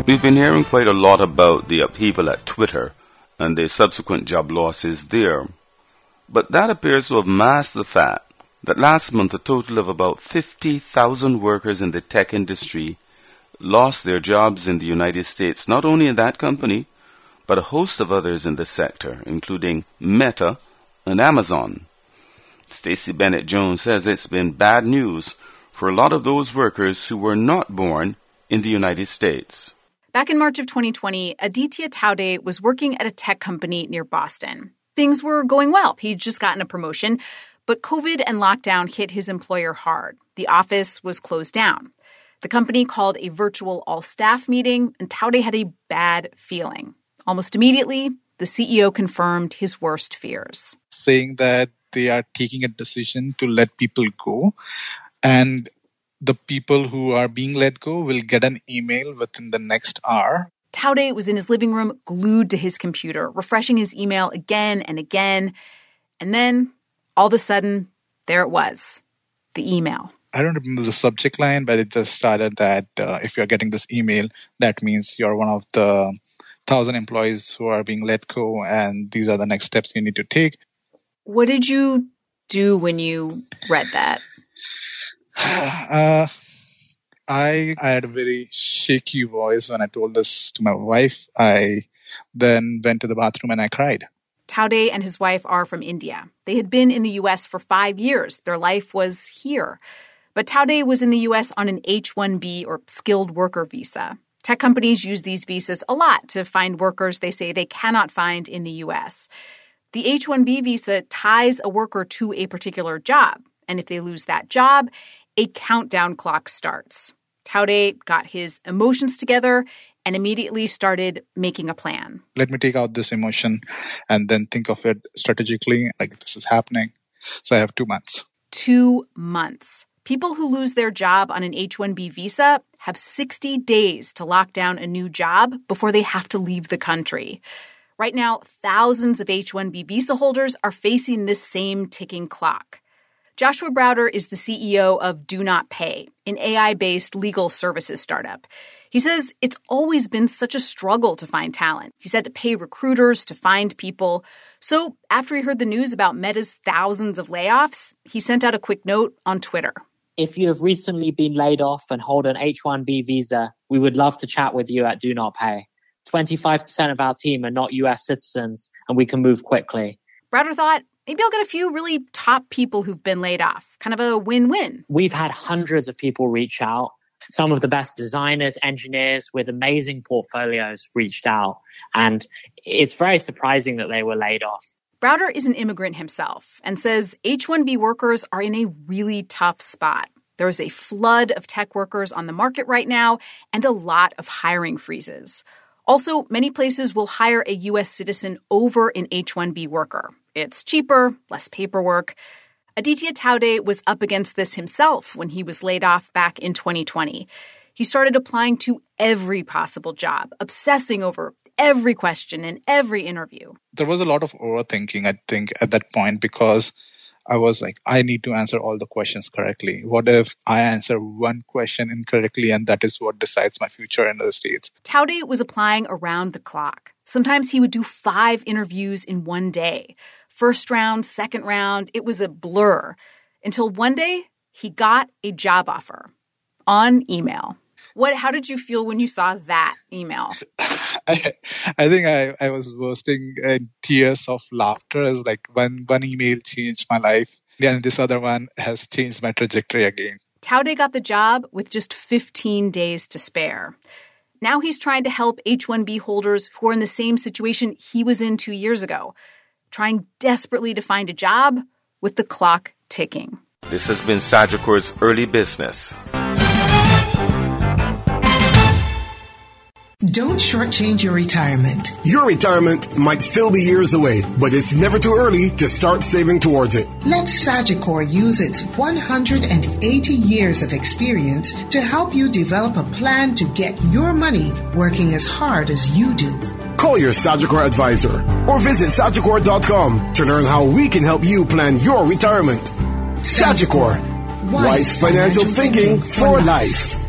We've been hearing quite a lot about the upheaval at Twitter and the subsequent job losses there. But that appears to have masked the fact that last month a total of about 50,000 workers in the tech industry lost their jobs in the United States, not only in that company, but a host of others in the sector, including Meta and Amazon. Stacey Bennett Jones says it's been bad news for a lot of those workers who were not born in the United States. Back in March of 2020, Aditya Taude was working at a tech company near Boston. Things were going well. He'd just gotten a promotion, but COVID and lockdown hit his employer hard. The office was closed down. The company called a virtual all-staff meeting, and Taude had a bad feeling. Almost immediately, the CEO confirmed his worst fears. Saying that they are taking a decision to let people go, and the people who are being let go will get an email within the next hour. Taude was in his living room, glued to his computer, refreshing his email again and again. And then, all of a sudden, there it was, the email. I don't remember the subject line, but it just started that if you're getting this email, that means you're one of the 1,000 employees who are being let go, and these are the next steps you need to take. What did you do when you read that? I had a very shaky voice when I told this to my wife. I then went to the bathroom and I cried. Taude and his wife are from India. They had been in the U.S. for 5 years. Their life was here. But Taude was in the U.S. on an H-1B or skilled worker visa. Tech companies use these visas a lot to find workers they say they cannot find in the U.S. The H-1B visa ties a worker to a particular job. And if they lose that job, a countdown clock starts. Taude got his emotions together and immediately started making a plan. Let me take out this emotion and then think of it strategically, like this is happening. So I have 2 months. 2 months. People who lose their job on an H-1B visa have 60 days to lock down a new job before they have to leave the country. Right now, thousands of H-1B visa holders are facing this same ticking clock. Joshua Browder is the CEO of Do Not Pay, an AI-based legal services startup. He says it's always been such a struggle to find talent. He's had to pay recruiters to find people. So after he heard the news about Meta's thousands of layoffs, he sent out a quick note on Twitter. If you have recently been laid off and hold an H-1B visa, we would love to chat with you at Do Not Pay. 25% of our team are not U.S. citizens, and we can move quickly. Browder thought, maybe I'll get a few really top people who've been laid off. Kind of a win-win. We've had hundreds of people reach out. Some of the best designers, engineers with amazing portfolios reached out. And it's very surprising that they were laid off. Browder is an immigrant himself and says H-1B workers are in a really tough spot. There is a flood of tech workers on the market right now and a lot of hiring freezes. Also, many places will hire a U.S. citizen over an H-1B worker. It's cheaper, less paperwork. Aditya Taude was up against this himself when he was laid off back in 2020. He started applying to every possible job, obsessing over every question in every interview. There was a lot of overthinking, I think, at that point, because I was like, I need to answer all the questions correctly. What if I answer one question incorrectly and that is what decides my future in the States? Taude was applying around the clock. Sometimes he would do 5 interviews in one day. First round, second round, it was a blur. Until one day, he got a job offer on email. How did you feel when you saw that email? I think I was bursting in tears of laughter as like one email changed my life. And this other one has changed my trajectory again. Taude got the job with just 15 days to spare. Now he's trying to help H-1B holders who are in the same situation he was in 2 years ago, trying desperately to find a job with the clock ticking. This has been Sagicor's Early Business. Don't shortchange your retirement. Your retirement might still be years away, but it's never too early to start saving towards it. Let Sagicor use its 180 years of experience to help you develop a plan to get your money working as hard as you do. Call your Sagicor advisor or visit Sagicor.com to learn how we can help you plan your retirement. Sagicor, wise financial thinking for life.